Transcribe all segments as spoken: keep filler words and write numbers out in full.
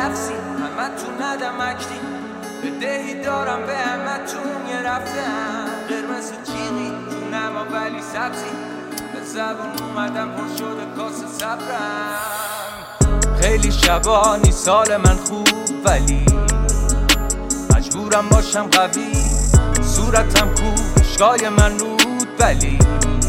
لفظی همه تو ندمکتی بدهی دارم به همه تون یه رفتم قرمز جیغی تو نما ولی سبزی به زبون اومدم پر شده کاسه صبرم خیلی شبانی سال من خوب ولی مجبورم باشم قوی صورتم کو اشکای من رود ولی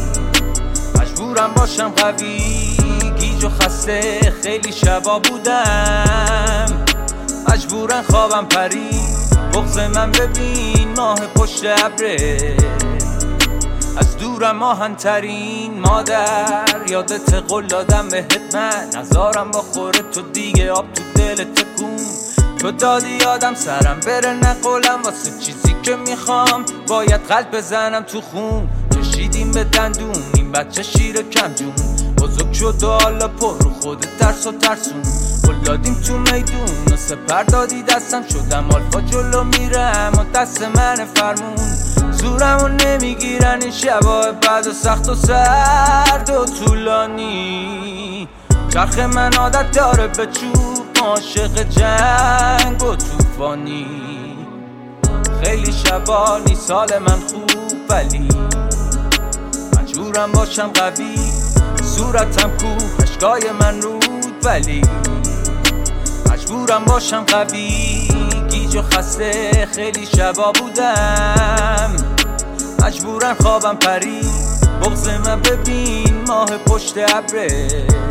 مجبورم باشم قوی گیج و خسته خیلی شبا بودم مجبورم خوابم پرید بغض من ببین ماه پشت ابره از دورم آهن‌ترین مادر یادت قول دادم بهت من نزارم با خوره تو دیگه آب تو دل تکون تو دادی یادم سرم بره نقولم واسه چیزی که میخوام باید قلب بزنم تو خون کشیدیم به دندون این بچه شیر کم جون بزرگ شد و حالا پر رو خود ترس و ترسون گل دادیم تو میدون و سپر دادی دستم شدم آلفا جلو میرم و دست من فرمون زورمو نمیگیرن این شبای بد و سخت و سرد و طولانی چرخ من عادت داره به چوب عاشق جنگ و توفانی خیلی شبانی سال من خوب ولی مجبورم باشم قوی صورتم کو اشکای من رود ولی مجبورم باشم قوی گیج و خسته خیلی شبا بودم مجبورم خوابم پرید بغض من ببین ماه پشت ابره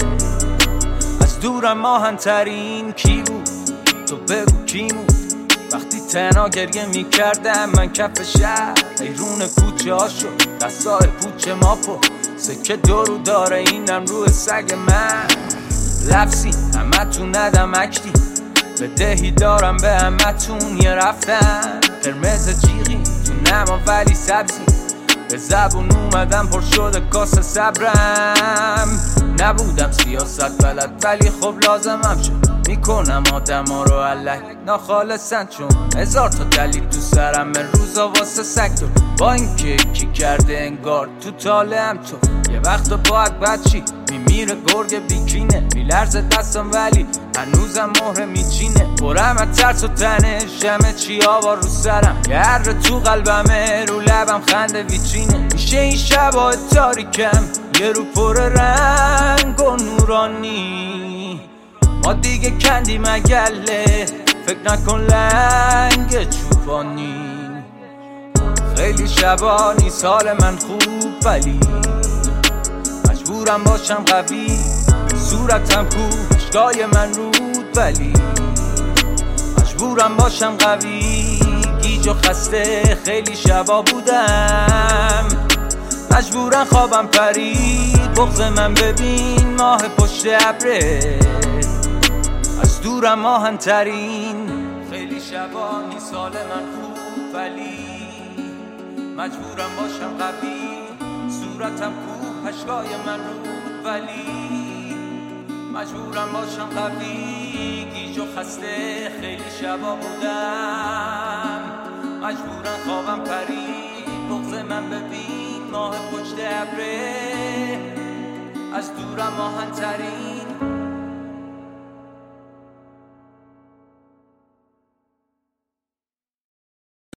از دورم آهن‌ترین کی بود تو بگو کی بود وقتی تنها گریه میکردم من کف شهر حیرون کوچه ها شد دستای پوچه ما پر سکه دورو داره اینم روی سگ من لفظی همه تو ندمکتی بدهی دارم به همه تون یه رفتم قرمز جیغی تو نما ولی سبزی به زبون اومدم پر شده کاسه صبرم نبودم سیاست بلد ولی خب لازمم شد میکنم آدم ها رو علک ناخالصن چون هزار تا دلیل تو سرم من روزا واسه سکتور با اینکه کی کرده انگار تو طالعم تو یه وقت باید بچی میمیره گرگ بیکینه میلرزه دستم ولی هنوزم مهره میچینه برم از ترس و تنش همه چی آوا رو سرم یه هر تو قلبمه رو لبم خنده ویچینه میشه این شبای تاریکم یه رو پر رنگ و نورانی ما دیگه کندیم اگله فکر نکن لنگ چوبانی خیلی شبانی سال من خوب ولی مجبورم باشم قوی صورتم کو اشکای من رود ولی مجبورم باشم قوی گیج و خسته خیلی شبا بودم مجبورم خوابم پرید بغض من ببین ماه پشت ابره از دورم آهن‌ترین خیلی شبانی سال من خوب ولی مجبورم باشم قوی صورتم کو اشکای من رود ولی مجبورم باشم قوی گیج و خسته خیلی شبا بودم مجبورم خوابم پرید بغض من ببین ماه پشت ابره از دورم آهن‌ترین